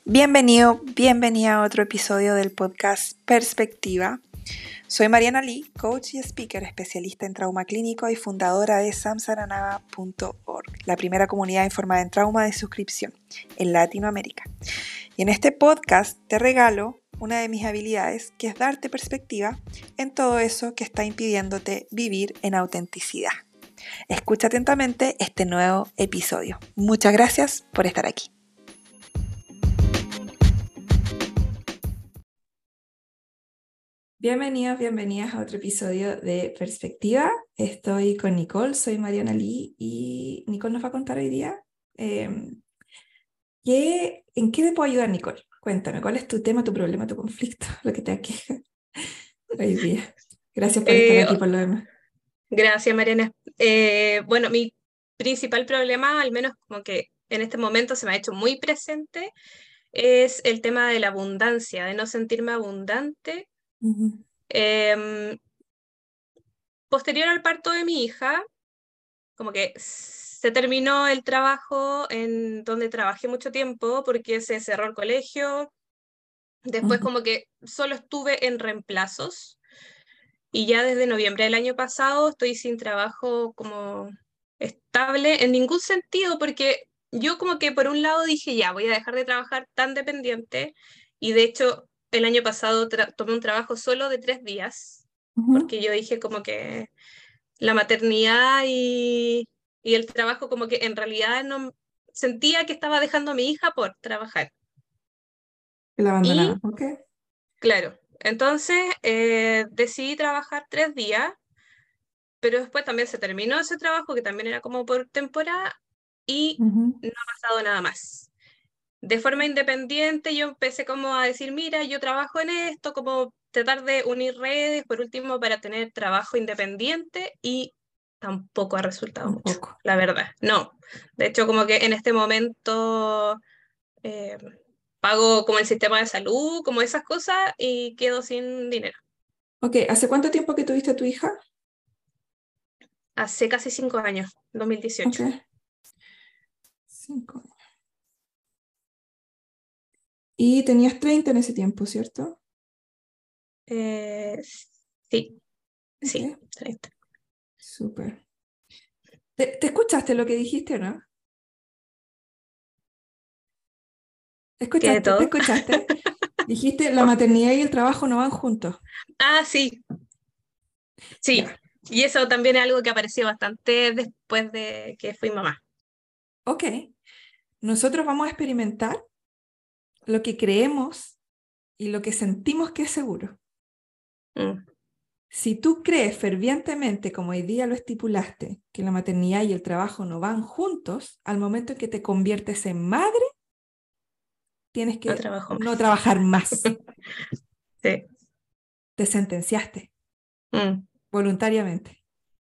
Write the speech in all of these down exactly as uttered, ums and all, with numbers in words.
Bienvenido, bienvenida a otro episodio del podcast Perspectiva. Soy Mariana Lee, coach y speaker especialista en trauma clínico y fundadora de samsaranava punto org, la primera comunidad informada en trauma de suscripción en Latinoamérica. Y en este podcast te regalo una de mis habilidades, que es darte perspectiva en todo eso que está impidiéndote vivir en autenticidad. Escucha atentamente este nuevo episodio. Muchas gracias por estar aquí. Bienvenidos, bienvenidas a otro episodio de Perspectiva. Estoy con Nicole, soy Mariana Lee y Nicole nos va a contar hoy día eh, ¿qué, ¿en qué te puedo ayudar, Nicole? Cuéntame, ¿cuál es tu tema, tu problema, tu conflicto, lo que te aqueja hoy día? Gracias por estar Eh, aquí por lo demás. Gracias, Mariana. Eh, bueno, mi principal problema, al menos como que en este momento se me ha hecho muy presente, es el tema de la abundancia, de no sentirme abundante. Uh-huh. Eh, Posterior al parto de mi hija, como que se terminó el trabajo en donde trabajé mucho tiempo porque se cerró el colegio. Después Uh-huh. como que solo estuve en reemplazos. Y ya desde noviembre del año pasado estoy sin trabajo como estable en ningún sentido, porque yo como que por un lado dije, ya, voy a dejar de trabajar tan dependiente, y de hecho el año pasado tra- tomé un trabajo solo de tres días, Uh-huh. porque yo dije como que la maternidad y, y el trabajo como que en realidad no sentía que estaba dejando a mi hija por trabajar. Que la Y abandonaba, ¿ok? claro, entonces eh, decidí trabajar tres días. Pero después también se terminó ese trabajo, que también era como por temporada, y Uh-huh. no ha pasado nada más. De forma independiente yo empecé como a decir, mira, yo trabajo en esto, como tratar de unir redes, por último, para tener trabajo independiente, y tampoco ha resultado mucho, Tampoco. la verdad. No, de hecho como que en este momento eh, pago como el sistema de salud, como esas cosas, y quedo sin dinero. Ok, ¿hace cuánto tiempo que tuviste a tu hija? Hace casi cinco años, dos mil Ok, dieciocho. cinco. Y tenías treinta en ese tiempo, ¿cierto? Eh, sí, Ok, sí, treinta. súper. ¿Te, te escuchaste lo que dijiste o no? ¿Te ¿Tiene escuchaste? ¿Te todo? escuchaste? Dijiste, la maternidad y el trabajo no van juntos. Ah, sí, sí. Ya, Y eso también es algo que apareció bastante después de que fui mamá. ok. Nosotros vamos a experimentar lo que creemos y lo que sentimos que es seguro. Mm, Si tú crees fervientemente, como hoy día lo estipulaste, que la maternidad y el trabajo no van juntos, al momento en que te conviertes en madre, tienes no que trabajo no más. trabajar más. Sí. Te sentenciaste Mm, voluntariamente.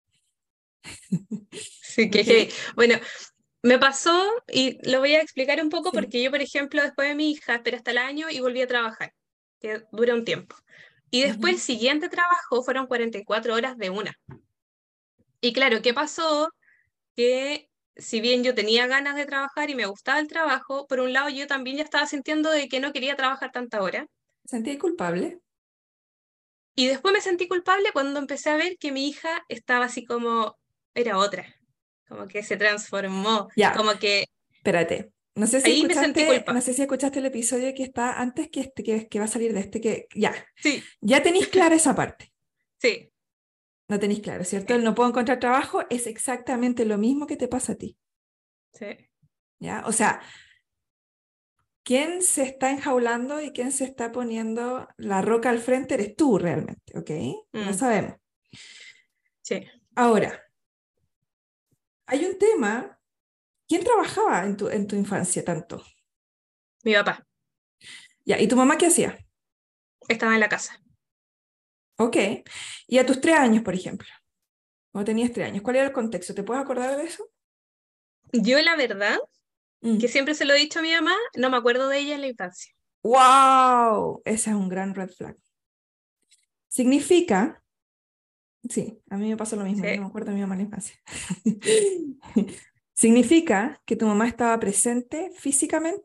sí, que ¿Ok? heavy. Bueno, me pasó, y lo voy a explicar un poco, Sí. porque yo, por ejemplo, después de mi hija, esperé hasta el año y volví a trabajar, que dura un tiempo. Y después el Ujú. siguiente trabajo fueron cuarenta y cuatro horas de una. Y claro, ¿qué pasó? Que si bien yo tenía ganas de trabajar y me gustaba el trabajo, por un lado yo también ya estaba sintiendo de que no quería trabajar tanta hora. ¿Sentí culpable? Y después me sentí culpable cuando empecé a ver que mi hija estaba así como, era otra, como que se transformó, Ya, como que espérate. No sé si ahí me sentí escuchaste, no culpable. sé si escuchaste el episodio que está antes que este, que, que va a salir de este, que ya, Sí, ya tenéis clara esa parte. sí, No tenéis claro, ¿cierto? sí, El no puedo encontrar trabajo es exactamente lo mismo que te pasa a ti, sí. ¿ya? O sea, ¿quién se está enjaulando y quién se está poniendo la roca al frente eres tú realmente, ¿ok? Lo Mm, sabemos. sí. Ahora, hay un tema. ¿Quién trabajaba en tu, en tu infancia tanto? Mi papá Ya, ¿y tu mamá qué hacía? estaba en la casa. Ok. Y a tus tres años, por ejemplo, cuando tenías tres años, ¿cuál era el contexto? ¿Te puedes acordar de eso? Yo la verdad, que Mm. siempre se lo he dicho a mi mamá, no me acuerdo de ella en la infancia. ¡Wow! Ese es un gran red flag. Significa, sí, a mí me pasó lo mismo, yo no Sí, me acuerdo de mi mamá en la infancia. Significa que tu mamá estaba presente físicamente,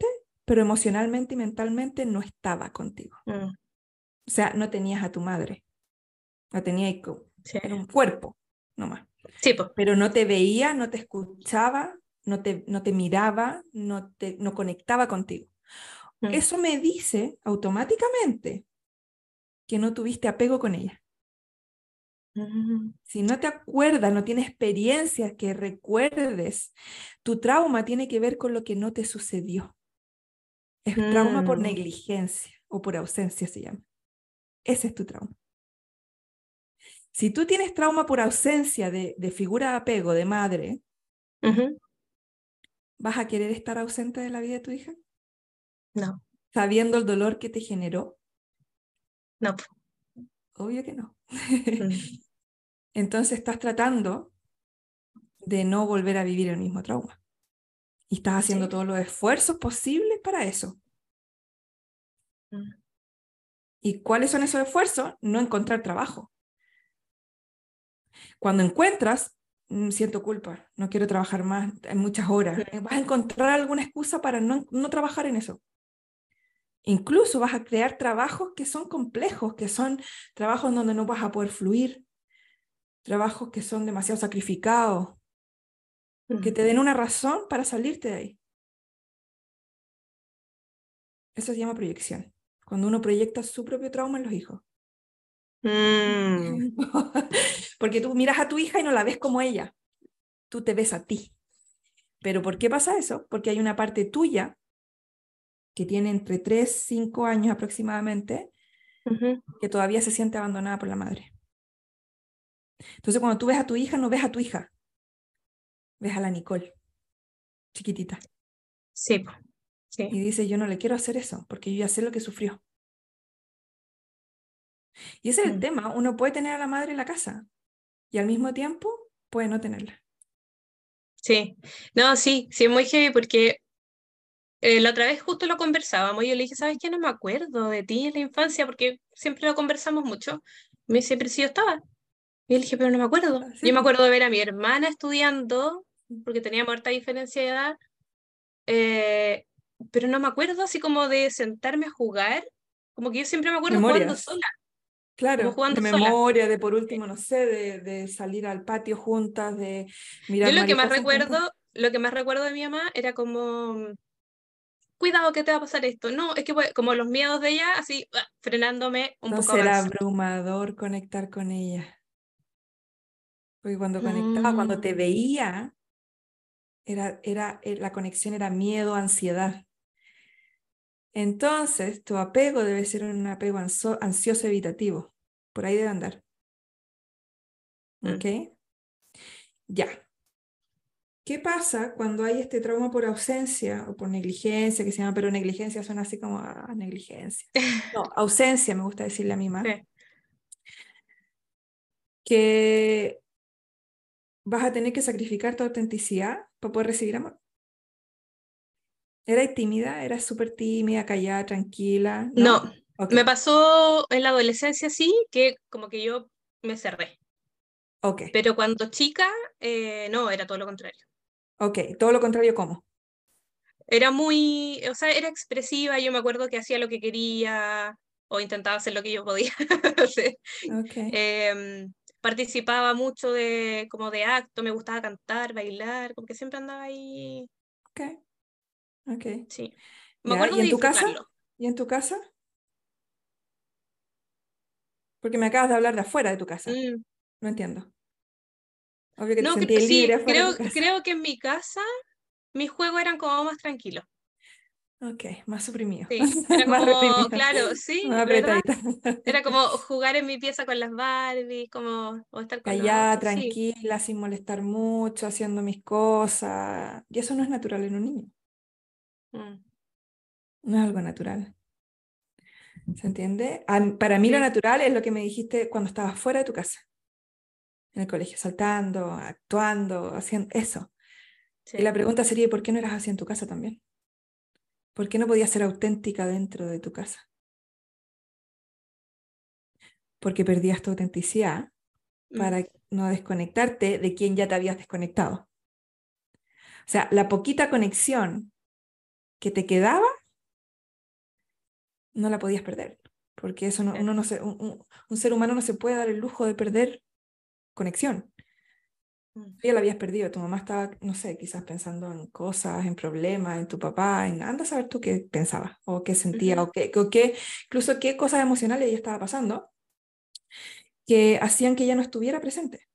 pero emocionalmente y mentalmente no estaba contigo. Mm. O sea, no tenías a tu madre, no tenías, Sí. era un cuerpo nomás. Sí, pues. Pero no te veía, no te escuchaba, no te, no te miraba, no, te, no conectaba contigo. Mm. Eso me dice automáticamente que no tuviste apego con ella. Mm. Si no te acuerdas, no tienes experiencias que recuerdes, tu trauma tiene que ver con lo que no te sucedió. Es trauma por Mm. negligencia o por ausencia se llama. Ese es tu trauma. Si tú tienes trauma por ausencia de, de figura de apego, de madre, Ujú. ¿vas a querer estar ausente de la vida de tu hija? No, Sabiendo el dolor que te generó. no. Po. Obvio que no. Mm. Entonces estás tratando de no volver a vivir el mismo trauma. Y estás haciendo Sí. todos los esfuerzos posibles para eso. Mm. ¿Y cuáles son esos esfuerzos? No encontrar trabajo. Cuando encuentras, mm, siento culpa, no quiero trabajar más, hay muchas horas. Mm. Vas a encontrar alguna excusa para no, no trabajar en eso. Incluso vas a crear trabajos que son complejos, que son trabajos donde no vas a poder fluir, trabajos que son demasiado sacrificados, que Mm. te den una razón para salirte de ahí. Eso se llama proyección. Cuando uno proyecta su propio trauma en los hijos. Mm. Porque tú miras a tu hija y no la ves como ella, tú te ves a ti. ¿Pero por qué pasa eso? Porque hay una parte tuya que tiene entre tres y cinco años aproximadamente, Ujú. que todavía se siente abandonada por la madre. Entonces cuando tú ves a tu hija, no ves a tu hija, ves a la Nicole, chiquitita. Sí, po. Y Sí. dice, yo no le quiero hacer eso, porque yo ya sé lo que sufrió. Y ese es el Mm. tema, uno puede tener a la madre en la casa y al mismo tiempo puede no tenerla. Sí. No, sí, sí, es muy heavy porque eh, la otra vez justo lo conversábamos y yo le dije, ¿sabes qué? No me acuerdo de ti en la infancia porque siempre lo conversamos mucho. Me dice, pero si yo estaba. Y yo le dije, pero no me acuerdo. Ah, sí, Yo me pues. acuerdo de ver a mi hermana estudiando, porque teníamos harta diferencia de edad, eh, pero no me acuerdo así como de sentarme a jugar, como que yo siempre me acuerdo jugando Memorias, sola, como claro, jugando de sola. memoria, de por último, no sé, de, de salir al patio juntas, de Yo mirar lo que más mariposas juntas. recuerdo, lo que más recuerdo de mi mamá era como, cuidado que te va a pasar esto. No, es que pues, como los miedos de ella, así ah, frenándome un poco Entonces era avanzar. abrumador conectar con ella. Porque cuando conectaba, cuando te Mm. veía, era, era, eh, la conexión era miedo, ansiedad. Entonces, tu apego debe ser un apego anso- ansioso evitativo. Por ahí debe andar. Mm. ¿Ok? Ya. ¿Qué pasa cuando hay este trauma por ausencia o por negligencia, que se llama, pero negligencia suena así como ah, negligencia? No, ausencia, me gusta decirle a mi mamá, Sí. que vas a tener que sacrificar tu autenticidad para poder recibir amor. ¿Eras tímida? ¿Eras súper tímida, callada, tranquila? No, ¿No? Ok, me pasó en la adolescencia sí, que como que yo me cerré, ok, pero cuando chica, eh, no, era todo lo contrario. ok. Todo lo contrario, ¿cómo? Era muy, o sea, era expresiva, yo me acuerdo que hacía lo que quería o intentaba hacer lo que yo podía. Sí. Ok, Em, Participaba mucho de, como de acto, me gustaba cantar, bailar, como que siempre andaba ahí, ok, ok. sí. Me ¿Ya? acuerdo ¿Y de en tu casa? disfrutarlo. ¿Y en tu casa? Porque me acabas de hablar de afuera de tu casa. Mm. No entiendo. Obvio que te No, cre- sentías libre sí, afuera de creo, tu casa. creo que en mi casa mis juegos eran como más tranquilos. Ok, más suprimido. Sí, era Más como, reprimido. claro, sí, Más ¿verdad? apretadita. Era como jugar en mi pieza con las Barbies, como, o estar con los Callada, autos, sí. tranquila, sin molestar mucho, haciendo mis cosas. Y eso no es natural en un niño. Mm. No es algo natural. ¿Se entiende? A- para mí lo Sí, natural es lo que me dijiste cuando estabas fuera de tu casa, en el colegio, saltando, actuando, haciendo eso. Y la sí. pregunta sería, ¿y por qué no eras así en tu casa también? ¿Por qué no podías ser auténtica dentro de tu casa? Porque perdías tu autenticidad Mm. para no desconectarte de quien ya te habías desconectado. O sea, la poquita conexión que te quedaba no la podías perder, porque eso no, Claro. uno no se, un, un, un ser humano no se puede dar el lujo de perder conexión. Mm. Tú ya la habías perdido, tu mamá estaba, no sé, quizás pensando en cosas, en problemas, en tu papá, en anda a saber tú qué pensaba, o qué sentía, Ujú. o qué, o qué, incluso qué cosas emocionales ella estaba pasando, que hacían que ella no estuviera presente,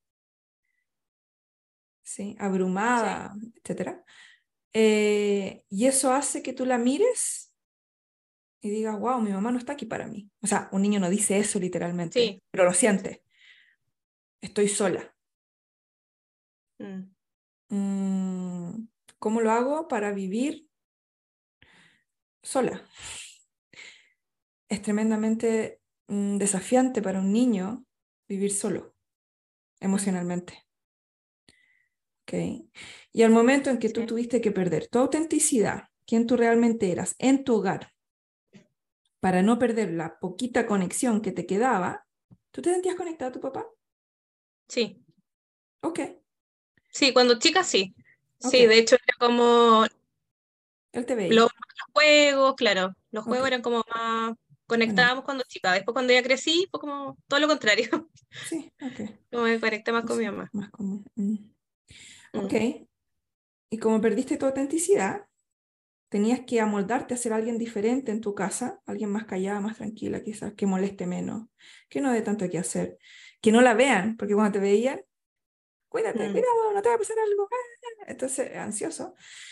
¿sí? Sí, Abrumada, etcétera. Eh, y eso hace que tú la mires y digas, wow, mi mamá no está aquí para mí. O sea, un niño no dice eso literalmente, sí. pero lo siente, estoy sola. Mm. Mm, ¿cómo lo hago para vivir sola? Es tremendamente mm, desafiante para un niño vivir solo Mm. emocionalmente. ¿Okay? Y al momento en que tú Sí, tuviste que perder tu autenticidad, quién tú realmente eras en tu hogar, para no perder la poquita conexión que te quedaba, ¿tú te sentías conectada a tu papá? sí, Ok, sí, cuando chica sí. ok. Sí, de hecho era como Él te veía. los, los juegos, claro, los Ok, juegos eran como más bueno, conectábamos cuando chica. Después cuando ya crecí fue como todo lo contrario, sí, ok. como me conecté más con mi Eso mamá. es más común. Mm. Ok, Mm. y como perdiste tu autenticidad, tenías que amoldarte a ser alguien diferente en tu casa, alguien más callada, más tranquila, quizás, que moleste menos, que no dé tanto que hacer, que no la vean, porque cuando te veían, cuídate, Mm. cuidado, no te va a pasar algo. ah, Entonces, ansioso.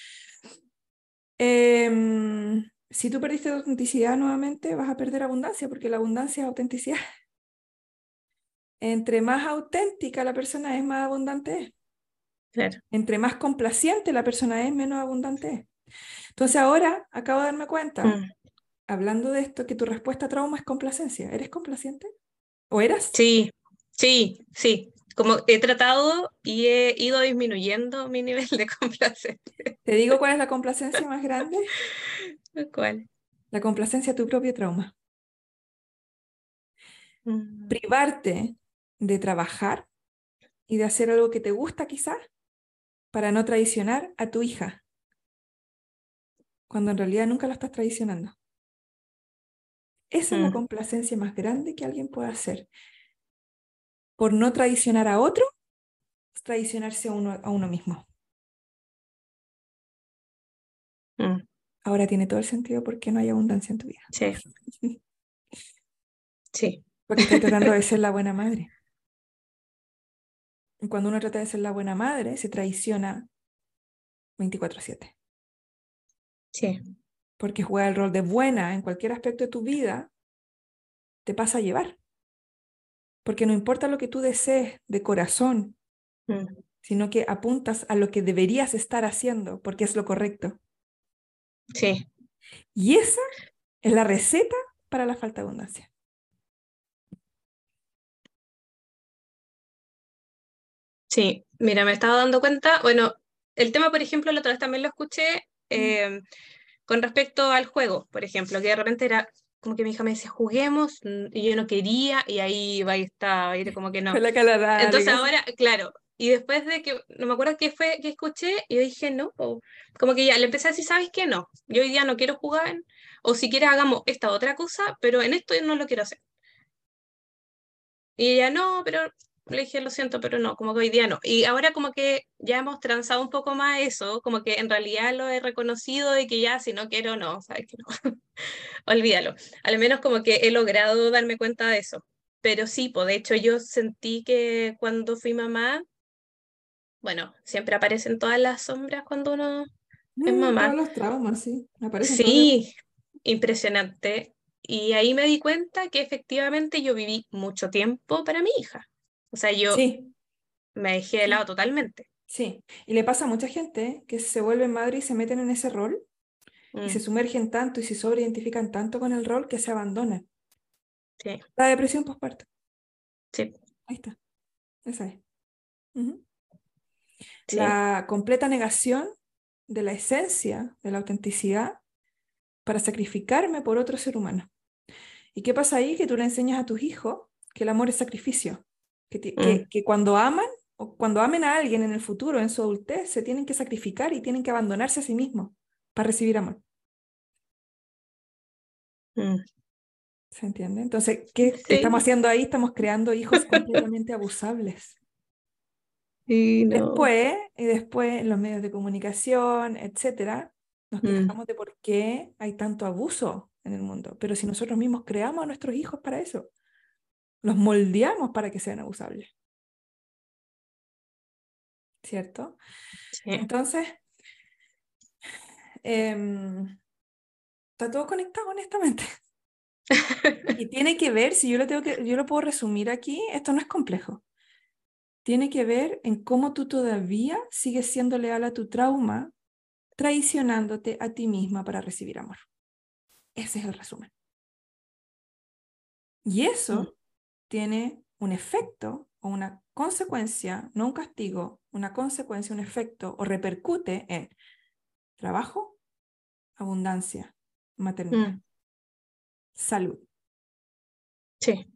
Em, si tú perdiste tu autenticidad nuevamente, vas a perder abundancia, porque la abundancia es autenticidad. Entre más auténtica la persona es, más abundante es. Claro. Entre más complaciente la persona es, menos abundante es. Entonces ahora acabo de darme cuenta, Mm. hablando de esto, que tu respuesta a trauma es complacencia. ¿Eres complaciente? ¿O eras? Sí, sí, sí. Como he tratado y he ido disminuyendo mi nivel de complacencia. Te digo cuál es la complacencia más grande. ¿Cuál? La complacencia a tu propio trauma. Mm. Privarte de trabajar y de hacer algo que te gusta quizás para no traicionar a tu hija, cuando en realidad nunca la estás traicionando. Esa es la Mm. complacencia más grande que alguien puede hacer. Por no traicionar a otro, es traicionarse a uno, a uno mismo. Mm. Ahora tiene todo el sentido por qué no hay abundancia en tu vida. Sí, sí. Porque estás tratando de ser la buena madre. Y cuando uno trata de ser la buena madre, se traiciona veinticuatro siete. Sí, Porque juega el rol de buena en cualquier aspecto de tu vida, te pasa a llevar. Porque no importa lo que tú desees de corazón, mm, sino que apuntas a lo que deberías estar haciendo, porque es lo correcto. sí, Y esa es la receta para la falta de abundancia. sí. Mira, me estaba dando cuenta, bueno, el tema, por ejemplo, la otra vez también lo escuché Mm. eh, con respecto al juego, por ejemplo, que de repente era como que mi hija me decía, juguemos, mm, y yo no quería, y ahí va y estaba, y era como que no. Con la cara Entonces larga, sí. ahora, claro, y después de que, no me acuerdo qué fue que escuché, y yo dije, no, o como que ya le empecé a decir, ¿sabes qué? No, yo hoy día no quiero jugar, o si quieres hagamos esta otra cosa, pero en esto yo no lo quiero hacer. Y ella, no, pero le dije, lo siento, pero no, como que hoy día no. Y ahora como que ya hemos transado un poco más eso, como que en realidad lo he reconocido de que ya si no quiero, no, sabes que no, olvídalo. Al menos como que he logrado darme cuenta de eso. Pero sí, pues de hecho yo sentí que cuando fui mamá, bueno, siempre aparecen todas las sombras cuando uno es Mm, todos mamá. los traumas, sí. Aparecen todos de... Sí, impresionante. Y ahí me di cuenta que efectivamente yo viví mucho tiempo para mi hija. O sea, yo Sí, me dejé de sí, lado totalmente. sí. Y le pasa a mucha gente que se vuelven madre y se meten en ese rol y se Mm, sumergen tanto y se sobreidentifican tanto con el rol que se abandonan. sí, La depresión postparto. sí, Ahí está. Esa es. Ujú. sí. La completa negación de la esencia, de la autenticidad, para sacrificarme por otro ser humano. ¿Y qué pasa ahí? Que tú le enseñas a tus hijos que el amor es sacrificio, que, ti- Mm, que, que cuando aman o cuando amen a alguien en el futuro, en su adultez, se tienen que sacrificar y tienen que abandonarse a sí mismos para recibir amor. mm. ¿Se entiende? Entonces, ¿qué, qué estamos Sí. haciendo ahí? Estamos creando hijos completamente abusables. Sí, no. Después, y después en los medios de comunicación, etcétera, nos Mm, quejamos de por qué hay tanto abuso en el mundo. Pero si nosotros mismos creamos a nuestros hijos para eso, los moldeamos para que sean abusables, ¿cierto? sí. Entonces, em, está todo conectado, honestamente. Y tiene que ver, si yo lo tengo que, yo lo puedo resumir aquí, esto no es complejo. Tiene que ver en cómo tú todavía sigues siendo leal a tu trauma, traicionándote a ti misma para recibir amor. Ese es el resumen. Y Mm, eso tiene un efecto o una consecuencia, no un castigo, una consecuencia, un efecto o repercute en trabajo, abundancia, maternidad, mm, salud. sí,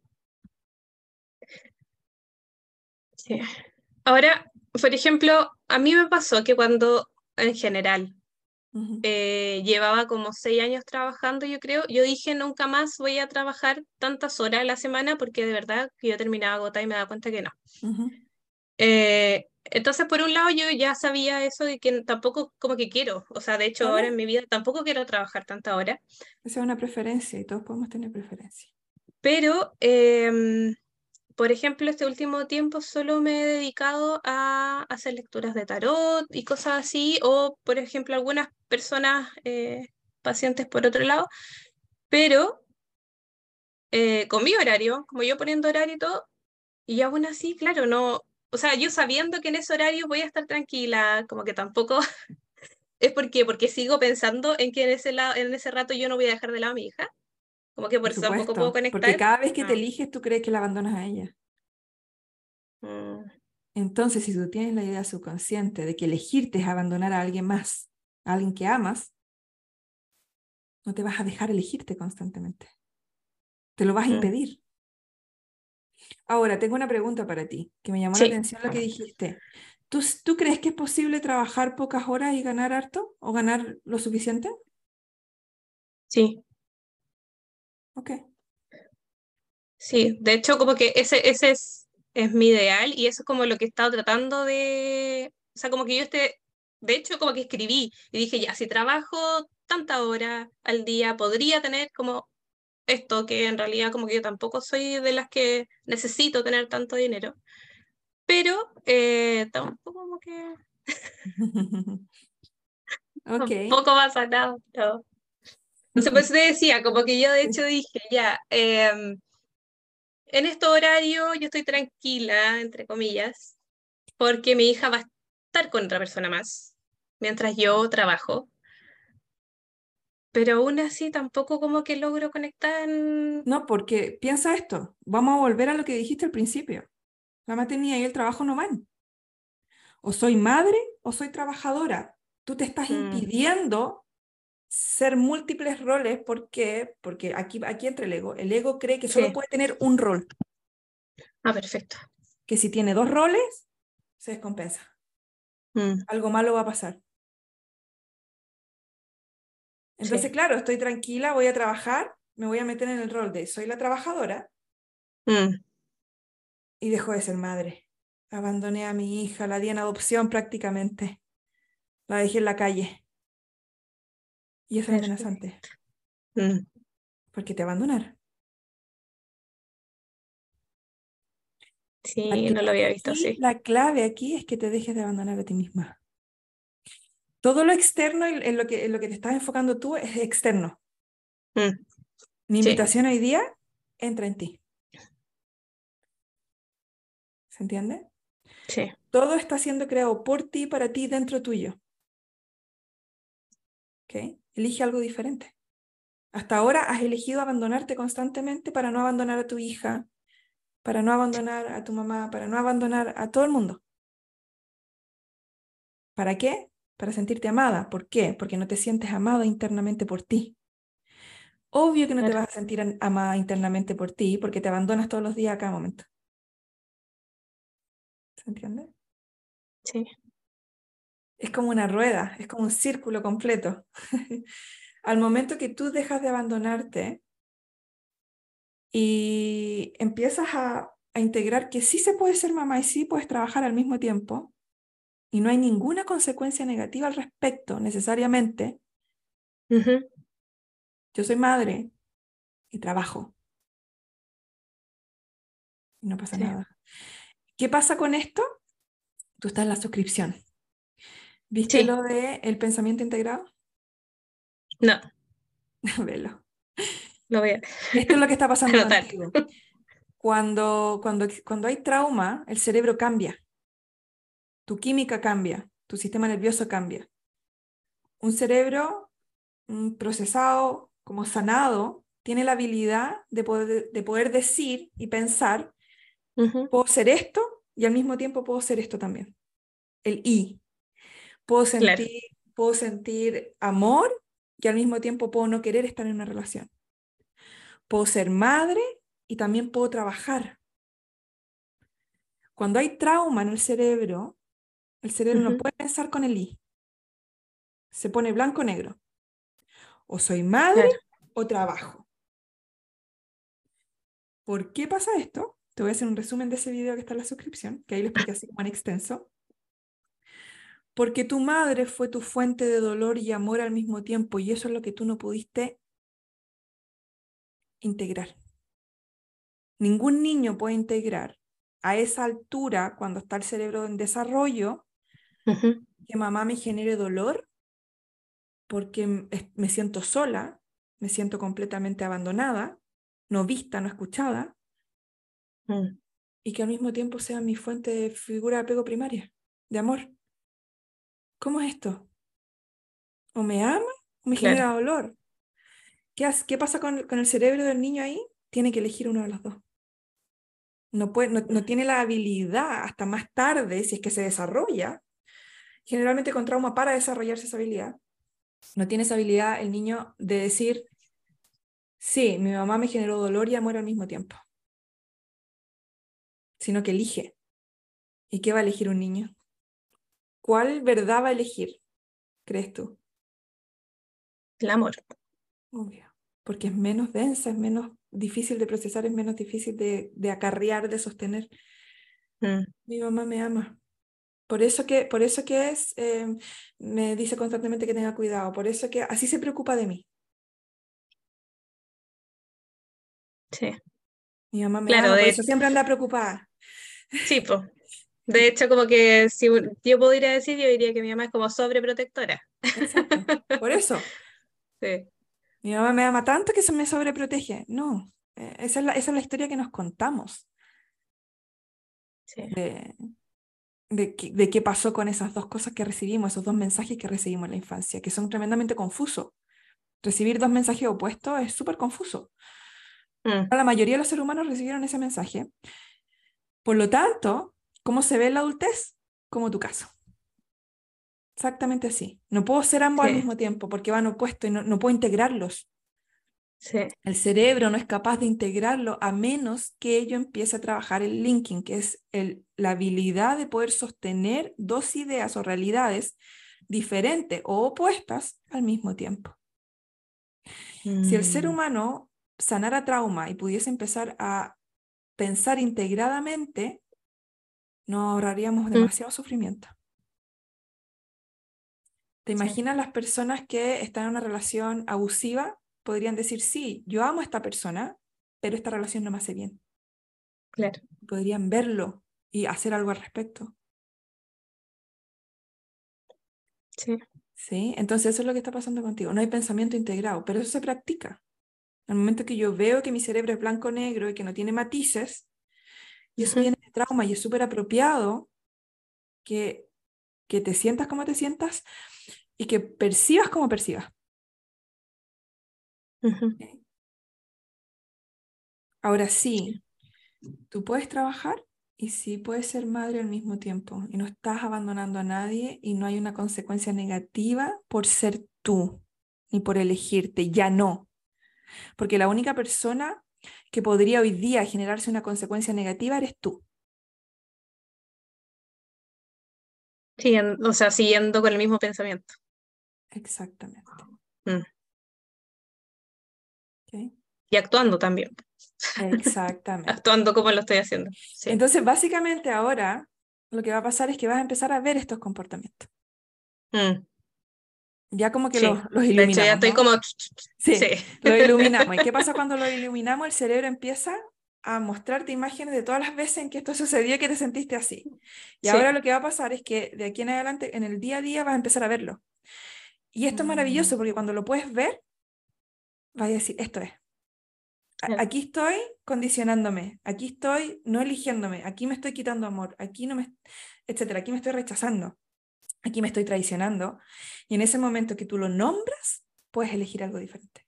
sí. Ahora, por ejemplo, a mí me pasó que cuando, en general, Ujú, eh, llevaba como seis años trabajando, yo creo, yo dije nunca más voy a trabajar tantas horas a la semana porque de verdad que yo terminaba agotada y me daba cuenta que no. ujú. Eh, entonces, por un lado, yo ya sabía eso de que tampoco como que quiero, o sea, de hecho, Está ahora en bien, mi vida tampoco quiero trabajar tantas horas, esa es una preferencia y todos podemos tener preferencia. pero, em, por ejemplo, este último tiempo solo me he dedicado a hacer lecturas de tarot y cosas así, o, por ejemplo, algunas personas, eh, pacientes por otro lado, pero eh, con mi horario, como yo poniendo horario y todo, y aún así, claro, no, o sea, yo sabiendo que en ese horario voy a estar tranquila, como que tampoco es porque, porque sigo pensando en que en ese, lado, en ese rato yo no voy a dejar de lado a mi hija, como que por Por eso tampoco puedo supuesto, porque conectar. cada vez que te No. eliges tú crees que la abandonas a ella. Mm, Entonces, si tú tienes la idea subconsciente de que elegirte es abandonar a alguien más, a alguien que amas, no te vas a dejar elegirte constantemente. Te lo vas a mm. impedir. Ahora, tengo una pregunta para ti, que me llamó la Sí, atención lo que dijiste. ¿Tú, tú crees que es posible trabajar pocas horas y ganar harto? ¿O ganar lo suficiente? sí, Ok. sí. De hecho, como que ese, ese es, es mi ideal y eso es como lo que he estado tratando de, o sea, como que yo esté, de hecho, como que escribí y dije, ya, si trabajo tanta hora al día, podría tener como esto, que en realidad como que yo tampoco soy de las que necesito tener tanto dinero, pero eh, tampoco como que Ok. tampoco pasa nada. No. Entonces, pues te decía, como que yo de hecho dije, ya, em, en este horario yo estoy tranquila, entre comillas, porque mi hija va a estar con otra persona más mientras yo trabajo, pero aún así tampoco como que logro conectar. en- No, porque piensa esto. Vamos a volver a lo que dijiste al principio. La maternidad y el trabajo no van. O soy madre o soy trabajadora. Tú te estás Mm, impidiendo ser múltiples roles. ¿Por qué? Porque aquí, aquí entra el ego. El ego cree que solo sí, puede tener un rol, ah, perfecto. que si tiene dos roles, se descompensa. Mm, Algo malo va a pasar. Entonces, sí. claro, estoy tranquila, voy a trabajar, me voy a meter en el rol de soy la trabajadora Mm, y dejo de ser madre. Abandoné a mi hija, la di en adopción prácticamente. La dejé en la calle. Y eso es perfecto. amenazante, Mm, porque te abandonar. La sí, no lo clave había visto aquí, así. la clave aquí es que te dejes de abandonar a ti misma. Todo lo externo en en lo que, en lo que te estás enfocando tú es externo. Mm, Mi sí, invitación hoy día entra en ti. ¿Se entiende? sí, Todo está siendo creado por ti, para ti, dentro tuyo. ¿Ok? Elige algo diferente. Hasta ahora has elegido abandonarte constantemente para no abandonar a tu hija, para no abandonar a tu mamá, para no abandonar a todo el mundo. ¿Para qué? Para sentirte amada. ¿Por qué? Porque no te sientes amada internamente por ti. Obvio que no te claro, vas a sentir an- amada internamente por ti porque te abandonas todos los días a cada momento. ¿Se entiende? sí, Es como una rueda, es como un círculo completo. Al momento que tú dejas de abandonarte, y empiezas a, a integrar que sí se puede ser mamá y sí puedes trabajar al mismo tiempo, y no hay ninguna consecuencia negativa al respecto necesariamente. Ujú. Yo soy madre y trabajo y no pasa Sí. nada. ¿Qué pasa con esto? Tú estás en la suscripción. ¿Viste Sí, lo de el pensamiento integrado? no, Velo. lo voy a Esto es lo que está pasando anotar. contigo. Cuando, cuando, cuando hay trauma, el cerebro cambia, tu química cambia, tu sistema nervioso cambia. Un cerebro mm, procesado, como sanado, tiene la habilidad de poder, de poder decir y pensar, Ujú. puedo ser esto y al mismo tiempo puedo ser esto también. El y. Puedo Claro. sentir, puedo sentir amor y al mismo tiempo puedo no querer estar en una relación. Puedo ser madre y también puedo trabajar. Cuando hay trauma en el cerebro, el cerebro no Ujú. puede pensar con el i. Se pone blanco o negro. O soy madre Claro. o trabajo. ¿Por qué pasa esto? Te voy a hacer un resumen de ese video que está en la suscripción, que ahí lo expliqué así como en extenso. Porque tu madre fue tu fuente de dolor y amor al mismo tiempo, y eso es lo que tú no pudiste integrar. Ningún niño puede integrar a esa altura, cuando está el cerebro en desarrollo, Ujú. que mamá me genere dolor porque m- es- me siento sola, me siento completamente abandonada, no vista, no escuchada, Mm. y que al mismo tiempo sea mi fuente de figura de apego primaria, de amor. ¿Cómo es esto? ¿O me ama o me Claro. genera dolor? ¿Qué, hace- qué pasa con, con el cerebro del niño ahí? Tiene que elegir uno de los dos. No, puede, no, no tiene la habilidad hasta más tarde, si es que se desarrolla. Generalmente con trauma para desarrollarse esa habilidad. No tiene esa habilidad el niño de decir, sí, mi mamá me generó dolor y amor al mismo tiempo, sino que elige. ¿Y qué va a elegir un niño? ¿Cuál verdad va a elegir, crees tú? El amor. Obvio. Porque es menos densa, es menos difícil de procesar, es menos difícil de, de acarrear, de sostener. Mm. Mi mamá me ama. Por eso que, por eso que es, eh, me dice constantemente que tenga cuidado, por eso que así se preocupa de mí. Sí. Mi mamá me Claro, ama, por de, eso siempre anda preocupada. sí, pues. De hecho, como que si un- yo pudiera decir, yo diría que mi mamá es como sobreprotectora. Exacto. Por eso. Sí, Mi mamá me ama tanto que se me sobreprotege. No, eh, esa es la, esa es la historia que nos contamos sí. de, de, qué- de qué pasó con esas dos cosas que recibimos, esos dos mensajes que recibimos en la infancia, que son tremendamente confusos. Recibir dos mensajes opuestos es súper confuso. Mm. La mayoría de los seres humanos recibieron ese mensaje. Por lo tanto, ¿cómo se ve en la adultez? Como tu caso. Exactamente así. No puedo ser ambos al Sí, mismo tiempo porque van opuestos y no, no puedo integrarlos. sí. El cerebro no es capaz de integrarlo a menos que ello empiece a trabajar el linking, que es el, la habilidad de poder sostener dos ideas o realidades diferentes o opuestas al mismo tiempo. Si el ser Mm. humano sanara trauma y pudiese empezar a pensar integradamente, nos ahorraríamos Mm. demasiado sufrimiento. ¿Te Sí, imaginas las personas que están en una relación abusiva? Podrían decir, sí, yo amo a esta persona, pero esta relación no me hace bien. claro. Podrían verlo y hacer algo al respecto. Sí. ¿Sí? Entonces eso es lo que está pasando contigo. No hay pensamiento integrado, pero eso se practica. Al momento que yo veo que mi cerebro es blanco-negro y que no tiene matices, y eso Ujú. viene de trauma y es súper apropiado que, que te sientas como te sientas y que percibas como percibas. Ujú. ¿Sí? Ahora sí, Sí. tú puedes trabajar y sí puedes ser madre al mismo tiempo y no estás abandonando a nadie y no hay una consecuencia negativa por ser tú ni por elegirte, ya no. Porque la única persona que podría hoy día generarse una consecuencia negativa eres tú. Siguen- o sea, siguiendo con el mismo pensamiento. Exactamente. Mm. ¿Ok? Y actuando también. Exactamente. actuando como lo estoy haciendo. Sí. Entonces, básicamente ahora lo que va a pasar es que vas a empezar a ver estos comportamientos. Mm, Ya como que sí. los, los De hecho, ya iluminamos, estoy ¿no? como... Sí, Sí. los iluminamos. ¿Y qué pasa cuando los iluminamos? El cerebro empieza a mostrarte imágenes de todas las veces en que esto sucedió y que te sentiste así. Y Sí. ahora lo que va a pasar es que de aquí en adelante, en el día a día, vas a empezar a verlo. Y esto es Mm, maravilloso porque cuando lo puedes ver, vas a decir, esto es. A- claro. Aquí estoy condicionándome, aquí estoy no eligiéndome, aquí me estoy quitando amor, aquí no me, etcétera, aquí me estoy rechazando, aquí me estoy traicionando. Y en ese momento que tú lo nombras, puedes elegir algo diferente.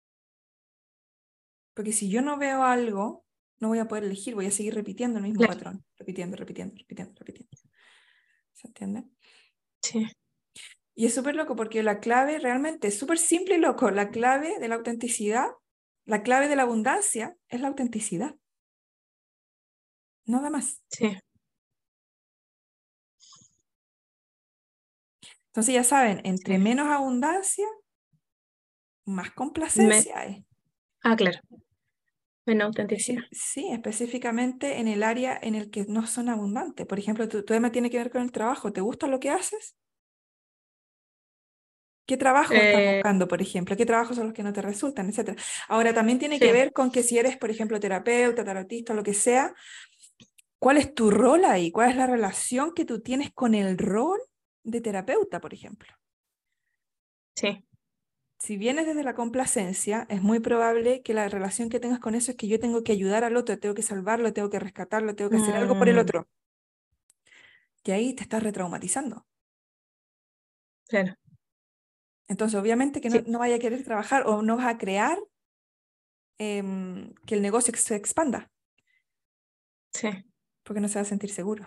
Porque si yo no veo algo, no voy a poder elegir, voy a seguir repitiendo el mismo Claro. patrón, repitiendo, repitiendo, repitiendo, repitiendo. ¿Se entiende? Sí. Y es súper loco porque la clave realmente es súper simple y loco. La clave de la autenticidad, la clave de la abundancia es la autenticidad. Nada más. Sí. Entonces ya saben, entre Sí. menos abundancia, más Me... complacencia hay. Ah, claro. Buena autenticidad. Especi- sí, específicamente en el área en el que no son abundantes. Por ejemplo, tu, tu tema tiene que ver con el trabajo. ¿Te gusta lo que haces? ¿Qué trabajo estás Eh, buscando, por ejemplo? ¿Qué trabajos son los que no te resultan, etcétera? Ahora, también tiene que sí. ver con que si eres, por ejemplo, terapeuta, tarotista, lo que sea, ¿cuál es tu rol ahí? ¿Cuál es la relación que tú tienes con el rol de terapeuta, por ejemplo? Sí. Si vienes desde la complacencia, es muy probable que la relación que tengas con eso es que yo tengo que ayudar al otro, tengo que salvarlo, tengo que rescatarlo, tengo que hacer algo por el Mm, otro. Que ahí te estás retraumatizando. claro. Entonces, obviamente que no, Sí. no vaya a querer trabajar o no vas a crear em, que el negocio se expanda, Sí. porque no se va a sentir seguro.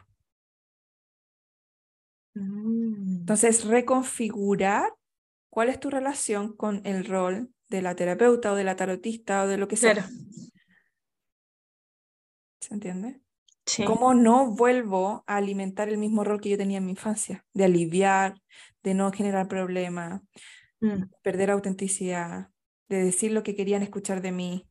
Mm, Entonces, reconfigurar cuál es tu relación con el rol de la terapeuta o de la tarotista o de lo que claro. sea. ¿Se entiende? Sí. ¿Cómo no vuelvo a alimentar el mismo rol que yo tenía en mi infancia? De aliviar, de no generar problemas, Mm. perder autenticidad, de decir lo que querían escuchar de mí.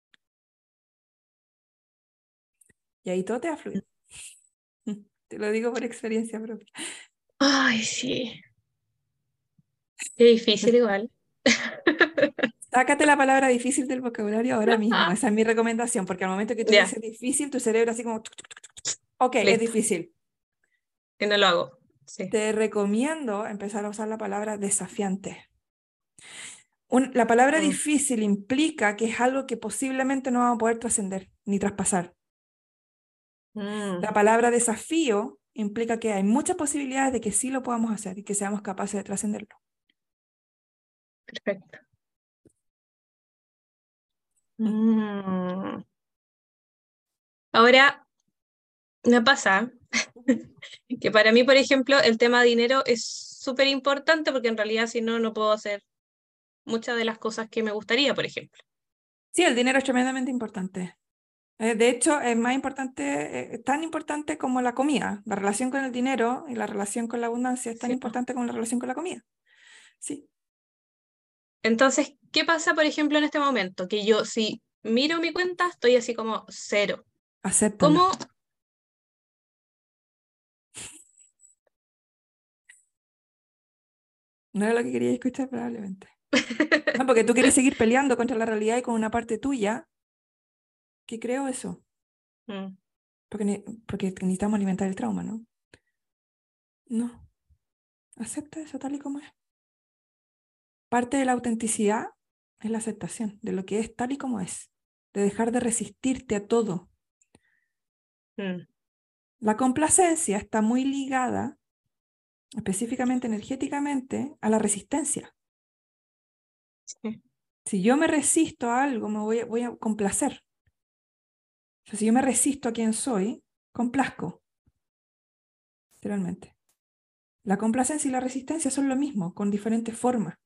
Y ahí todo te va a fluir. Te lo digo por experiencia propia. Ay, sí. Qué difícil igual. Sácate la palabra difícil del vocabulario ahora mismo. Esa es mi recomendación, porque al momento que tú Ya, dices difícil, tu cerebro así como, ok, es listo. difícil. Que no lo hago. Sí. Te recomiendo empezar a usar la palabra desafiante. Un- la palabra Mm, difícil implica que es algo que posiblemente no vamos a poder trascender ni traspasar. mm, La palabra desafío implica que hay muchas posibilidades de que sí lo podamos hacer y que seamos capaces de trascenderlo. perfecto. Mm. Mm. Ahora, me pasa que para mí, por ejemplo, el tema de dinero es súper importante porque en realidad si no, no puedo hacer muchas de las cosas que me gustaría, por ejemplo. Sí, el dinero es tremendamente importante. Eh, de hecho, es más importante, eh, tan importante como la comida. La relación con el dinero y la relación con la abundancia es tan Sí, po. importante como la relación con la comida. Sí, Entonces, ¿qué pasa, por ejemplo, en este momento? Que yo, si miro mi cuenta, estoy así como cero. acéptalo. ¿Cómo? No era lo que quería escuchar probablemente. No, porque tú quieres seguir peleando contra la realidad y con una parte tuya que creo eso. Mm, Porque, ne- porque necesitamos alimentar el trauma, ¿no? No, acepta eso tal y como es. Parte de la autenticidad es la aceptación de lo que es tal y como es, de dejar de resistirte a todo. mm, La complacencia está muy ligada, específicamente energéticamente, a la resistencia. sí. Si yo me resisto a algo, me voy a, voy a complacer. O sea, si yo me resisto a quien soy, complazco, literalmente. La complacencia y la resistencia son lo mismo, con diferentes formas.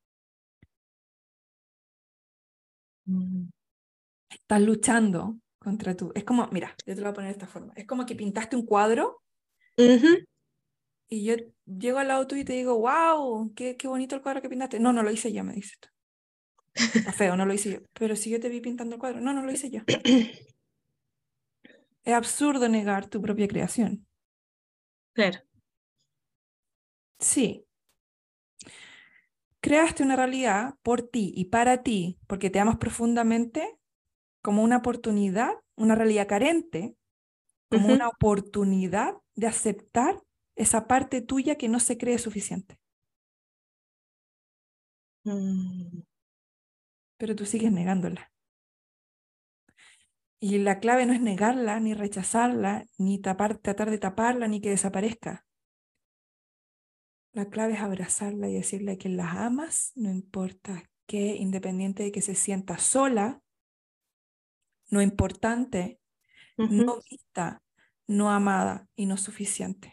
Mm. Estás luchando contra tú. Es como, mira, yo te lo voy a poner de esta forma. Es como que pintaste un cuadro Ujú. y yo llego al lado tuyo y te digo, wow, qué, qué bonito el cuadro que pintaste. No, no lo hice yo, me dices tú. Está feo, no lo hice yo. Pero si yo te vi pintando el cuadro, no, no lo hice yo. Es absurdo negar tu propia creación. Claro. Sí. Creaste una realidad por ti y para ti, porque te amas profundamente, como una oportunidad, una realidad carente, como Ujú. una oportunidad de aceptar esa parte tuya que no se cree suficiente. Mm, Pero tú sigues negándola. Y la clave no es negarla, ni rechazarla, ni tapar, tratar de taparla, ni que desaparezca. La clave es abrazarla y decirle que la amas, no importa qué, independiente de que se sienta sola, no importante, ujú. no vista, no amada y no suficiente.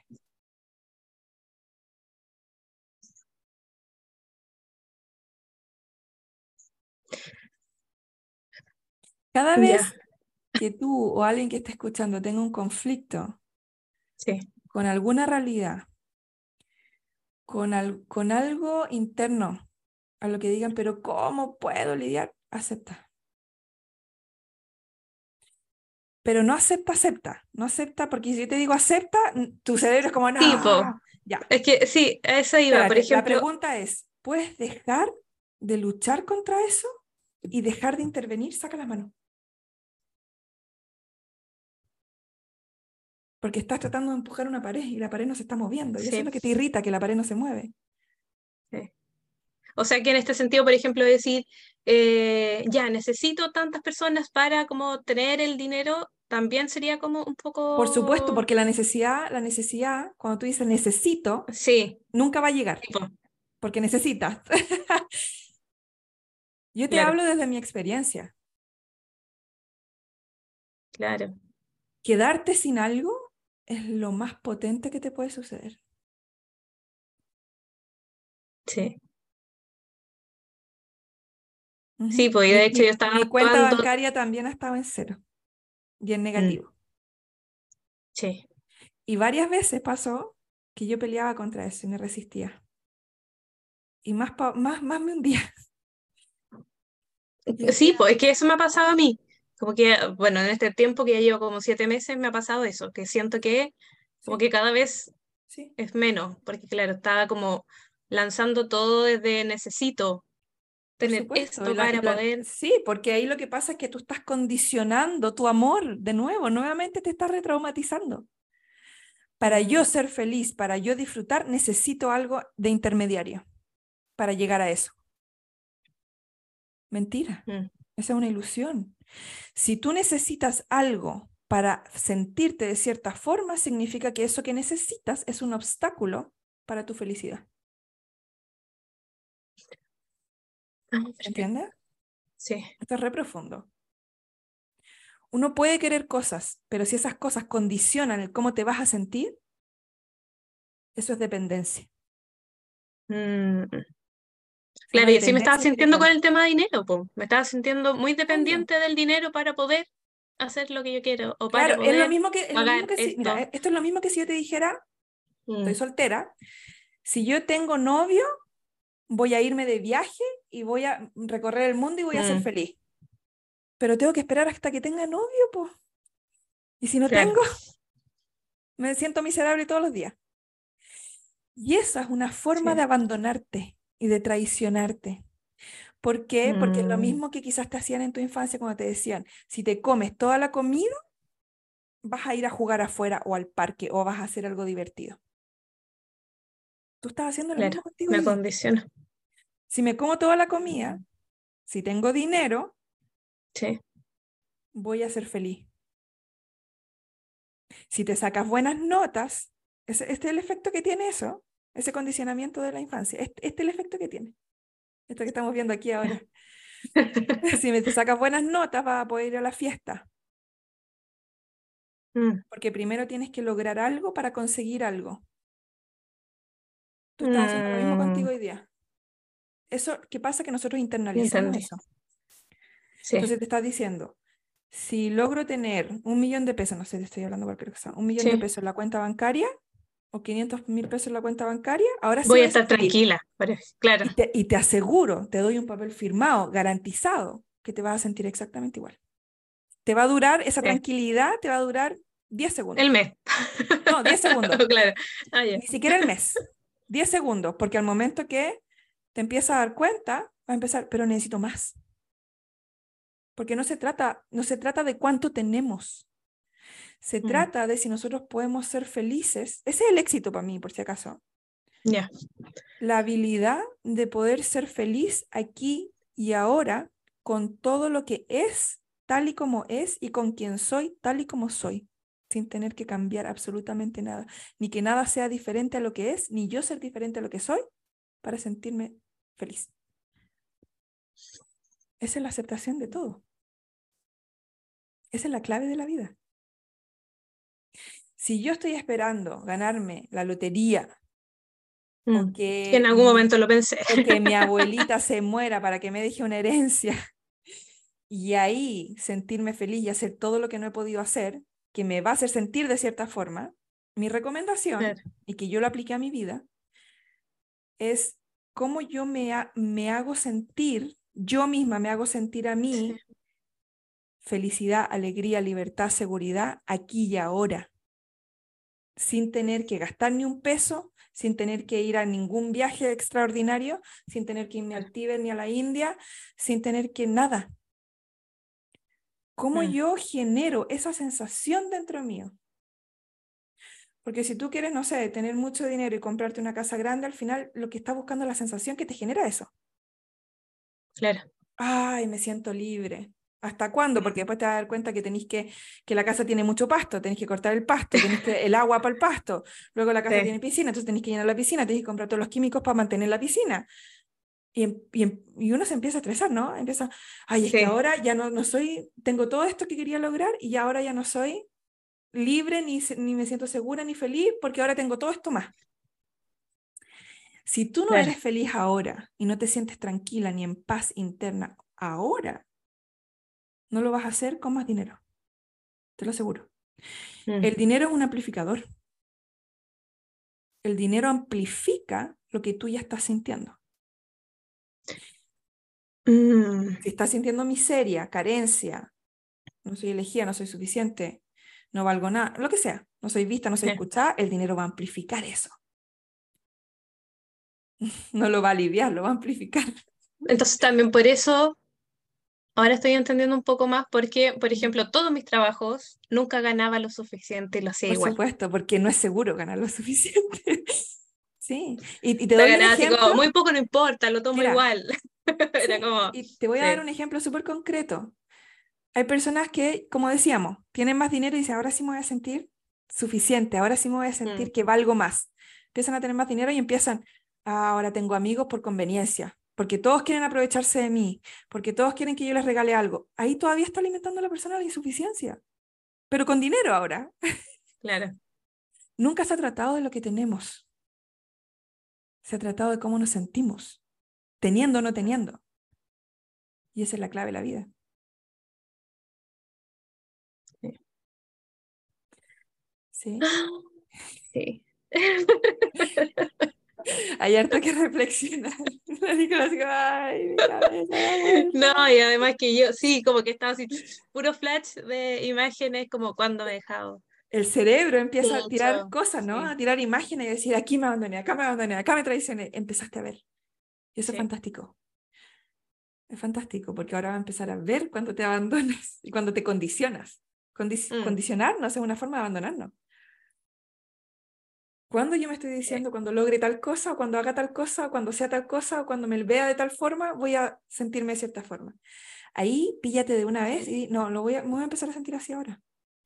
Cada Ya, vez que tú o alguien que esté escuchando tenga un conflicto sí. con alguna realidad, con, al, con algo interno, a lo que digan, pero ¿cómo puedo lidiar? Acepta. Pero no acepta, acepta. No acepta, porque si yo te digo acepta, tu cerebro es como, Tipo, no, ya. es que sí, a eso iba. Por Espérate, la ejemplo, pregunta es, ¿puedes dejar de luchar contra eso y dejar de intervenir? Saca la mano. Porque estás tratando de empujar una pared y la pared no se está moviendo. Y eso es sí, lo que te irrita, que la pared no se mueve. sí. O sea que en este sentido, por ejemplo, decir, eh, ya, necesito tantas personas para como tener el dinero, también sería como un Por supuesto, poco, porque la necesidad, la necesidad, cuando tú dices necesito, sí, nunca va a llegar, tipo, porque necesitas. Yo te claro, hablo desde mi experiencia. claro, Quedarte sin algo es lo más potente que te puede suceder. sí. Sí, Ujú. pues y Mi, de hecho yo mi- estaba mi cuenta actuando, bancaria también ha estado en cero y en mm, negativo. sí. Y varias veces pasó que yo peleaba contra eso y me resistía. Y más, pa- más, más me hundía. Yo Sí, decía, pues es que eso me ha pasado a mí. Como que, bueno, en este tiempo que ya llevo como siete meses me ha pasado eso, que siento que como sí, que cada vez sí, es menos, porque claro, estaba como lanzando todo desde necesito por tener supuesto. Y esto la- y para la- poder. sí, porque ahí lo que pasa es que tú estás condicionando tu amor de nuevo, nuevamente te estás retraumatizando. Para yo Mm, ser feliz, para yo disfrutar, necesito algo de intermediario para llegar a eso. Mentira, mm, esa es una ilusión. Si tú necesitas algo para sentirte de cierta forma, significa que eso que necesitas es un obstáculo para tu felicidad. ah, ¿Se perfecto. entiende? Sí. Esto es re profundo. Uno puede querer cosas, pero si esas cosas condicionan el cómo te vas a sentir, eso es dependencia. Mm, Se llama claro, y así me estaba dependencia sintiendo con espiritual. el tema de dinero, po. Me estaba sintiendo muy Obvio. dependiente del dinero para poder hacer lo que yo quiero o para Claro, es lo poder mismo que, es lo mismo pagar que si, mira, esto. eh, esto es lo mismo que si yo te dijera, estoy Mm, soltera, si yo tengo novio, voy a irme de viaje y voy a recorrer el mundo y voy a ser mm, feliz. Pero tengo que esperar hasta que tenga novio, pues. Y si no claro. tengo, me siento miserable todos los días. Y esa es una forma de Sí. abandonarte y de traicionarte. ¿Por qué? Porque es lo Mm, mismo que quizás te hacían en tu infancia cuando te decían, si te comes toda la comida, vas a ir a jugar afuera o al parque o vas a hacer algo divertido. Tú estás haciendo lo claro, mismo contigo me hoy día. condiciona. Si me como toda la comida, si tengo dinero, Sí. voy a ser feliz. Si te sacas buenas notas, ese- este es el efecto que tiene eso, ese condicionamiento de la infancia. Este, este es el efecto que tiene, esto que estamos viendo aquí ahora. Si me te sacas buenas notas, vas a poder ir a la fiesta, Mm, porque primero tienes que lograr algo para conseguir algo. Tú estás haciendo lo mismo mm, contigo hoy día. Eso, ¿qué pasa? Que nosotros internalizamos entendí. eso. Sí, Entonces te estás diciendo, si logro tener un millón de pesos, no sé, te estoy hablando de cualquier cosa, un millón de sí. pesos en la cuenta bancaria, o quinientos mil pesos en la cuenta bancaria, ahora sí Voy a voy a ser estar feliz. tranquila, parece. Claro. Y te, y te aseguro, te doy un papel firmado, garantizado, que te vas a sentir exactamente igual. Te va a durar, esa Sí. tranquilidad te va a durar diez segundos. El mes. No, diez segundos. Claro. Ah, ya. Ni siquiera el mes. diez segundos, porque al momento que te empiezas a dar cuenta, vas a empezar, pero necesito más. Porque no se trata, no se trata de cuánto tenemos. Se Mm, trata de si nosotros podemos ser felices. Ese es el éxito para mí, por si acaso. Ya. La habilidad de poder ser feliz aquí y ahora con todo lo que es, tal y como es, y con quien soy, tal y como soy, sin tener que cambiar absolutamente nada, ni que nada sea diferente a lo que es, ni yo ser diferente a lo que soy, para sentirme feliz. Esa es la aceptación de todo. Esa es la clave de la vida. Si yo estoy esperando ganarme la lotería, o Mm. En que algún mi, momento lo pensé. o que mi abuelita se muera para que me deje una herencia, y ahí sentirme feliz y hacer todo lo que no he podido hacer, que me va a hacer sentir de cierta forma, mi recomendación, Claro. y que yo lo apliqué a mi vida, es cómo yo me, ha- me hago sentir, yo misma me hago sentir a Sí. mí felicidad, alegría, libertad, seguridad, aquí y ahora, sin tener que gastar ni un peso, sin tener que ir a ningún viaje extraordinario, sin tener que irme Claro. al Tíbet ni a la India, sin tener que nada. ¿Cómo Mm, yo genero esa sensación dentro mío? Porque si tú quieres, no sé, tener mucho dinero y comprarte una casa grande, al final lo que estás buscando es la sensación que te genera eso. Claro. Ay, me siento libre. ¿Hasta cuándo? Porque después te vas a dar cuenta que tenéis que, que la casa tiene mucho pasto, tenéis que cortar el pasto, tenéis que el agua para el pasto, luego la casa tiene Sí. piscina, entonces tenéis que llenar la piscina, tenéis que comprar todos los químicos para mantener la piscina. Y, em- y, em- y uno se empieza a estresar, ¿no? Empieza, ay, es que Sí. ahora ya no, no soy, tengo todo esto que quería lograr y ya ahora ya no soy libre, ni, se- ni me siento segura, ni feliz, porque ahora tengo todo esto más. Si tú no Claro. eres feliz ahora y no te sientes tranquila ni en paz interna ahora, no lo vas a hacer con más dinero, te lo aseguro. Mm. El dinero es un amplificador. El dinero amplifica lo que tú ya estás sintiendo. Mm. Si estás sintiendo miseria, carencia, no soy elegida, no soy suficiente, no valgo nada, lo que sea, no soy vista, no soy Sí. escuchada, el dinero va a amplificar eso. No lo va a aliviar, lo va a amplificar. Entonces también por eso ahora estoy entendiendo un poco más porque, por ejemplo, todos mis trabajos nunca ganaba lo suficiente y lo hacía Por igual. supuesto, porque no es seguro ganar lo suficiente. Sí, y, y te La doy un ganaba así ejemplo. como, muy poco no importa, lo tomo Mira, igual. Era sí, como, y te voy a dar sí. un ejemplo súper concreto. Hay personas que, como decíamos, tienen más dinero y dicen, ahora sí me voy a sentir suficiente, ahora sí me voy a Mm, sentir que valgo más. Empiezan a tener más dinero y empiezan, "Ah, ahora tengo amigos por conveniencia, porque todos quieren aprovecharse de mí, porque todos quieren que yo les regale algo". Ahí todavía está alimentando a la persona la insuficiencia, pero con dinero ahora. claro. Nunca se ha tratado de lo que tenemos, se ha tratado de cómo nos sentimos, teniendo o no teniendo. Y esa es la clave de la vida. Sí. ¿Sí? Sí. Hay harto que reflexionar. La Nicolás, ay, mi cabeza da vuelta. No, y además que yo, sí, como que estaba así, puro flash de imágenes, como cuando me he dejado. El cerebro empieza a tirar Mucho, cosas, ¿no? sí, A tirar imágenes y decir, aquí me abandoné, acá me abandoné, acá me traicioné. Empezaste a ver. Y eso es sí. fantástico. Es fantástico porque ahora va a empezar a ver cuando te abandonas y cuando te condicionas. Condi- Mm, condicionarnos es una forma de abandonarnos. Cuando yo me estoy sí, diciendo, cuando logre tal cosa, o cuando haga tal cosa, o cuando sea tal cosa, o cuando me vea de tal forma, voy a sentirme de cierta forma. Ahí píllate de una vez y di, no, lo voy a, me voy a empezar a sentir así ahora.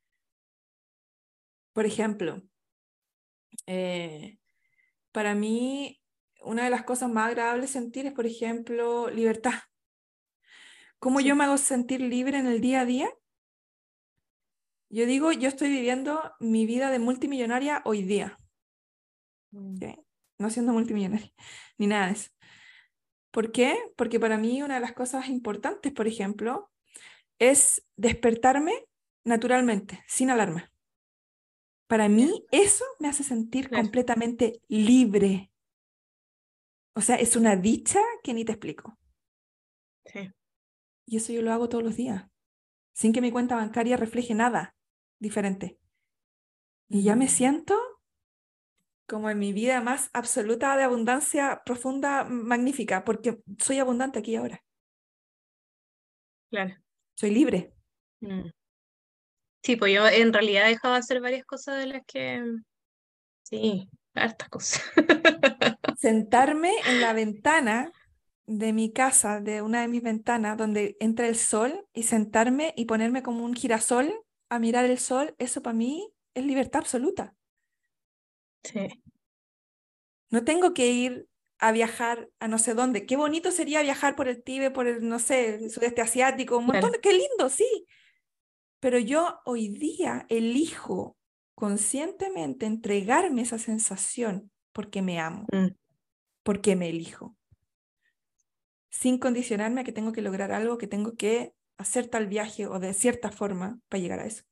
Por ejemplo, eh, para mí, una de las cosas más agradables sentir es, por ejemplo, libertad. ¿Cómo yo sí. me hago sentir libre en el día a día? Yo digo, yo estoy viviendo mi vida de multimillonaria hoy día, Mm, ¿sí? No siendo multimillonaria, ni nada de eso. ¿Por qué? Porque para mí una de las cosas importantes, por ejemplo, es despertarme naturalmente, sin alarma. Para mí eso me hace sentir Claro. completamente libre. O sea, es una dicha que ni te explico. Sí. Y eso yo lo hago todos los días, sin que mi cuenta bancaria refleje nada diferente. Y ya me Mm, siento como en mi vida más absoluta de abundancia profunda, magnífica, porque soy abundante aquí y ahora. claro. Soy libre. Mm. Sí, pues yo en realidad he dejado de hacer varias cosas de las que, sí, hartas cosas. Sentarme en la ventana de mi casa, de una de mis ventanas, donde entra el sol, y sentarme y ponerme como un girasol a mirar el sol, eso para mí es libertad absoluta. Sí, No tengo que ir a viajar a no sé dónde. Qué bonito sería viajar por el Tíbet, por el, no sé, el sudeste asiático, un montón claro. de, qué lindo, sí. Pero yo hoy día elijo conscientemente entregarme esa sensación porque me amo, Mm, porque me elijo, sin condicionarme a que tengo que lograr algo, que tengo que hacer tal viaje o de cierta forma para llegar a eso.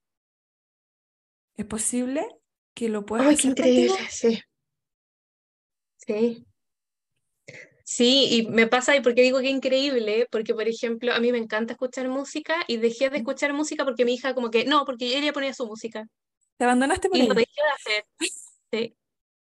¿Es posible que lo puedas Ay, qué hacer increíble, contigo? sí, sí. Sí, y me pasa, y porque digo que increíble, porque por ejemplo, a mí me encanta escuchar música y dejé de escuchar música porque mi hija como que, no, porque ella ponía su música ¿Te abandonaste por y lo ella? dejé de hacer. Sí,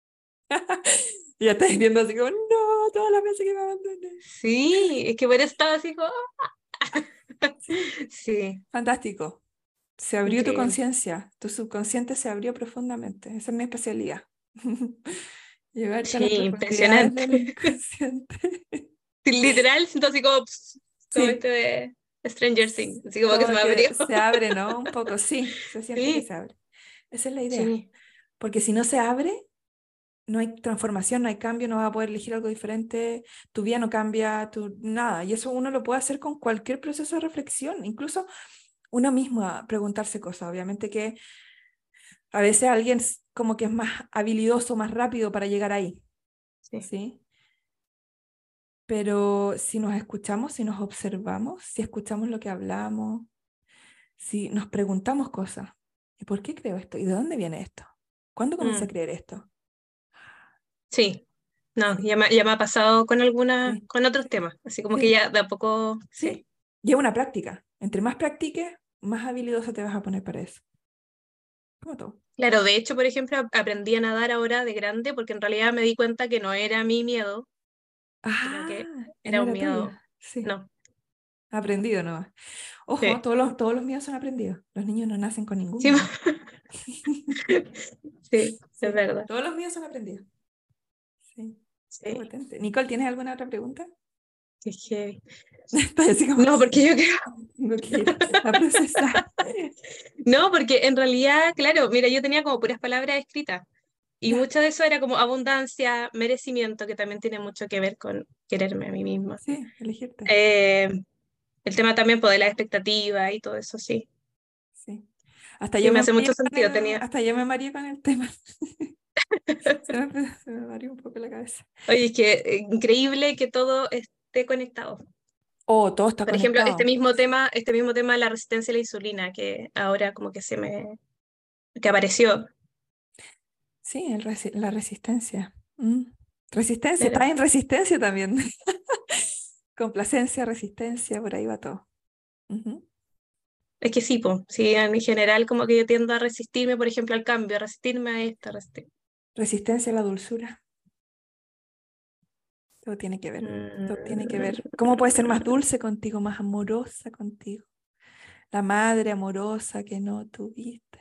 Y ya estás viendo así como, no, todas las veces que me abandoné. sí, es que por eso estaba así como, Sí, sí, fantástico. Se abrió tu increíble. conciencia, tu subconsciente se abrió profundamente. Esa es mi especialidad. Llevarte a Sí, las profundidades impresionante. del inconsciente. Sí, literal, siento así como, pss, como Sí, este de Stranger Things, así como que se como me que abrió. se abre, ¿no? Un poco, sí, se siente que Sí, se abre. Esa es la idea. sí. Porque si no se abre, no hay transformación, no hay cambio, no vas a poder elegir algo diferente, tu vida no cambia, tu, nada. Y eso uno lo puede hacer con cualquier proceso de reflexión, incluso uno mismo a preguntarse cosas. Obviamente que a veces alguien es como que es más habilidoso, más rápido para llegar ahí, Sí. ¿sí? Pero si nos escuchamos, si nos observamos, si escuchamos lo que hablamos, si nos preguntamos cosas, ¿y por qué creo esto? ¿Y de dónde viene esto? ¿Cuándo comencé a Mm, creer esto? sí. No, Sí, ya me, ya me ha pasado con algunas, sí, con otros sí, temas, así como que sí, ya de a poco, sí. sí. Lleva una práctica. Entre más practiques, más habilidosa te vas a poner para eso. Como todo. Claro, de hecho, por ejemplo, ap- aprendí a nadar ahora de grande porque en realidad me di cuenta que no era mi miedo, sino que Ah, y era no un era miedo, tuyo. Sí, no, aprendido no. Ojo, sí, todos los, todos los miedos son aprendidos. Los niños no nacen con ningún sí, miedo. sí, es Sí, verdad, todos los miedos son aprendidos. Sí, qué sí, potente. Nicole, ¿tienes alguna otra pregunta? es que, Estoy así como, no, porque yo creo, tengo que ir a procesar. no, porque en realidad, claro, mira, yo tenía como puras palabras escritas y Ya, mucho de eso era como abundancia, merecimiento, que también tiene mucho que ver con quererme a mí misma. sí, elegirte. Eh, el tema también pues, de la expectativa y todo eso, sí. Sí. Hasta Sí, yo me me hace mareé mucho con sentido. el, Tenía, hasta yo me mareé con el tema. Se me, se me mareó un poco la cabeza. oye, es que eh, increíble que todo esté conectado. Oh, todo está Por ejemplo, este conectado. mismo tema, este mismo tema de la resistencia a la insulina, que ahora como que se me, que apareció. Sí, el resi- la resistencia. Mm. Resistencia, Claro. está en resistencia también. Complacencia, resistencia, por ahí va todo. Ujú. Es que sí, po, sí, en general como que yo tiendo a resistirme, por ejemplo, al cambio, a resistirme a esto, a resistir. Resistencia a la dulzura. Todo tiene que ver. Todo tiene que Mm, ver. ¿Cómo puedes ser más dulce contigo, más amorosa contigo? La madre amorosa que no tuviste.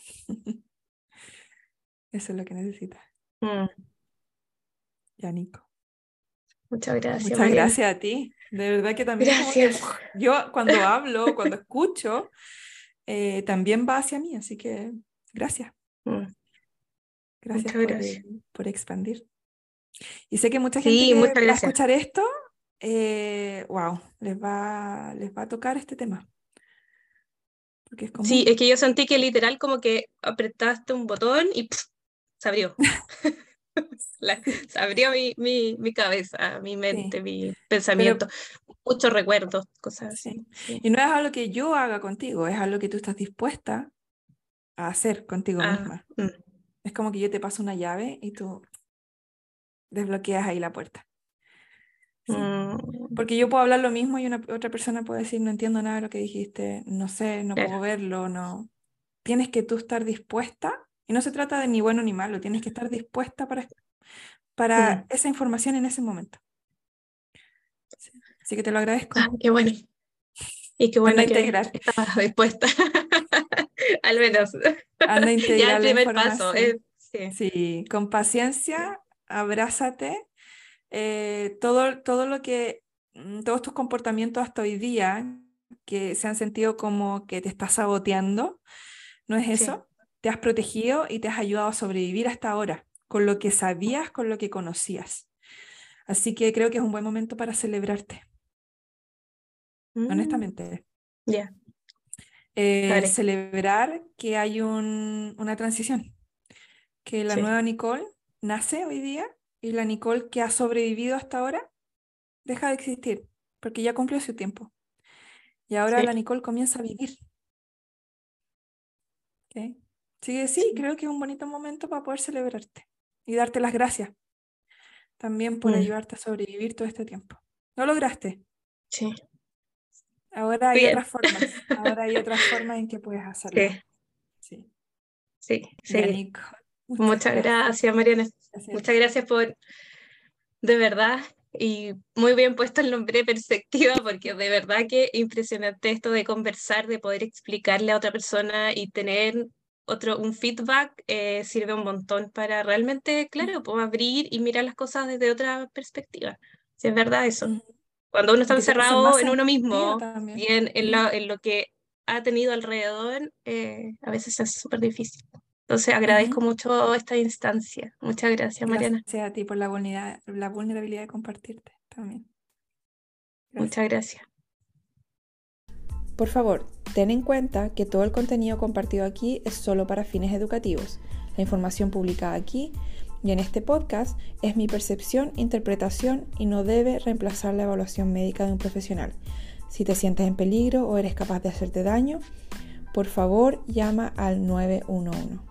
Eso es lo que necesitas. mm, Ya, Nico. muchas gracias, Muchas Mariana. gracias a ti. De verdad que también como que Gracias. uf, yo cuando hablo, cuando escucho, eh, también va hacia mí. Así que gracias. Mm, Gracias muchas por, gracias. eh, por expandir. Y sé que mucha gente Sí, que muchas va a gracias. escuchar esto, eh, wow, les va, les va a tocar este tema. Porque es Sí, común. es que yo sentí que literal como que apretaste un botón y pf, se abrió. La- se abrió mi, mi, mi cabeza, mi mente, Sí. mi Pero pensamiento, muchos recuerdos, cosas así. sí. Sí. Y no es algo que yo haga contigo, es algo que tú estás dispuesta a hacer contigo Ah, misma. mm, Es como que yo te paso una llave y tú desbloqueas ahí la puerta. Sí. mm, Porque yo puedo hablar lo mismo y una, otra persona puede decir, no entiendo nada de lo que dijiste, no sé, no claro. puedo verlo, no. Tienes que tú estar dispuesta, y no se trata de ni bueno ni malo, tienes que estar dispuesta para, para Mm. esa información en ese momento. Sí. Así que te lo Ah, agradezco. qué bueno. Y qué Anda a bueno que integrar, estabas dispuesta. Al menos. anda a Ya el integrar la primer paso. información. eh, sí, Sí, con sí, paciencia, abrázate. Eh, todo, todo lo que, mm, todos tus comportamientos hasta hoy día que se han sentido como que te estás saboteando, ¿no es sí. eso? Te has protegido y te has ayudado a sobrevivir hasta ahora, con lo que sabías, con lo que conocías. Así que creo que es un buen momento para celebrarte, Mm, honestamente. ya, lo Eh, haré. celebrar que hay un- una transición, que la Sí, nueva Nicole nace hoy día y la Nicole que ha sobrevivido hasta ahora deja de existir, porque ya cumplió su tiempo. Y ahora sí, la Nicole comienza a vivir. ¿Ok? Así que sí, sí. creo que es un bonito momento para poder celebrarte y darte las gracias también por Mm, ayudarte a sobrevivir todo este tiempo. Lo lograste. sí. Ahora hay Bien. otras formas. Ahora hay otras formas en que puedes Sí, hacerlo. Sí. sí, Ya, sí. Nico. Muchas Muchas gracias. gracias, Mariana. Gracias a Muchas ti. gracias por, de verdad, y muy bien puesto el nombre de perspectiva, porque de verdad que impresionante esto de conversar, de poder explicarle a otra persona y tener otro, un feedback, eh, sirve un montón para realmente, claro, pues, abrir y mirar las cosas desde otra perspectiva. Si es verdad eso. Ujú. Cuando uno está Y que te hace más encerrado en uno sentido mismo también. y en, en Ujú. lo, en lo que ha tenido alrededor, eh, a veces es súper difícil. Entonces agradezco Ujú. mucho esta instancia. Muchas gracias, Mariana. Gracias a ti por la vulnerabilidad, la vulnerabilidad de compartirte también. Gracias. Muchas gracias. Por favor, ten en cuenta que todo el contenido compartido aquí es solo para fines educativos. La información publicada aquí y en este podcast es mi percepción, interpretación y no debe reemplazar la evaluación médica de un profesional. Si te sientes en peligro o eres capaz de hacerte daño, por favor llama al nueve uno uno.